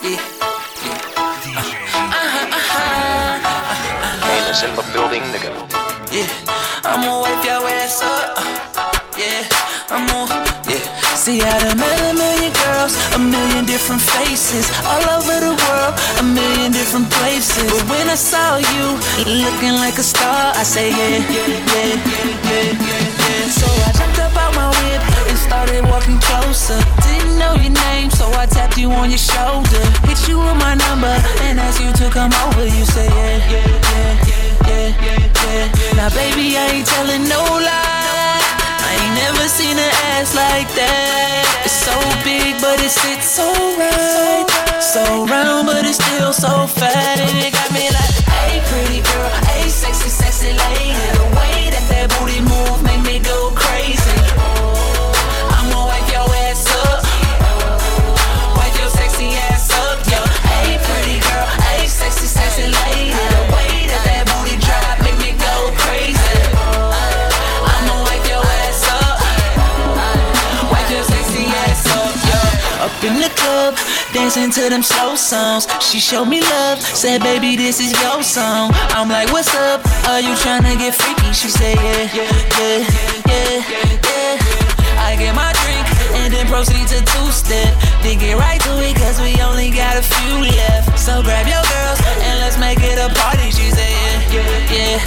Yeah. Famous in the building, nigga. Yeah, I'ma wipe your ass up. Yeah, yeah. See, I done met a million girls, a million different faces, all over the world, a million different places. But when I saw you looking like a star, I say yeah. So I jumped up out my whip and started walking closer. Didn't know your name, so I tapped you on your shoulder. Hit you with my number and asked you to come over. You say yeah. Now baby, I ain't telling no lie, I ain't never seen an ass like that. It's so big, but it sits so right. So round, but it's still so fat. And it got me like, hey pretty girl, hey sexy lady. The way that booty move make me go crazy. I'ma wipe your ass up, wipe your sexy ass up, yo. Hey pretty girl, hey sexy lady. The way that booty drop make me go crazy. I'ma wipe your ass up, wipe your sexy ass up, yo. Up in the club, dancing to them slow songs. She showed me love, said baby this is your song. I'm like what's up, are you tryna get freaky? She said yeah. I get my drink and then proceed to two-step. Then get right to it cause we only got a few left. So grab your girls and let's make it a party. She said yeah.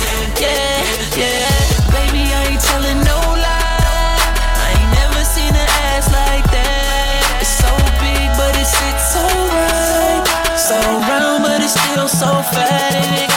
Baby I ain't telling no lie, I ain't never seen an ass like that. It's so big but it sits so right. So round but it's still so fat. And it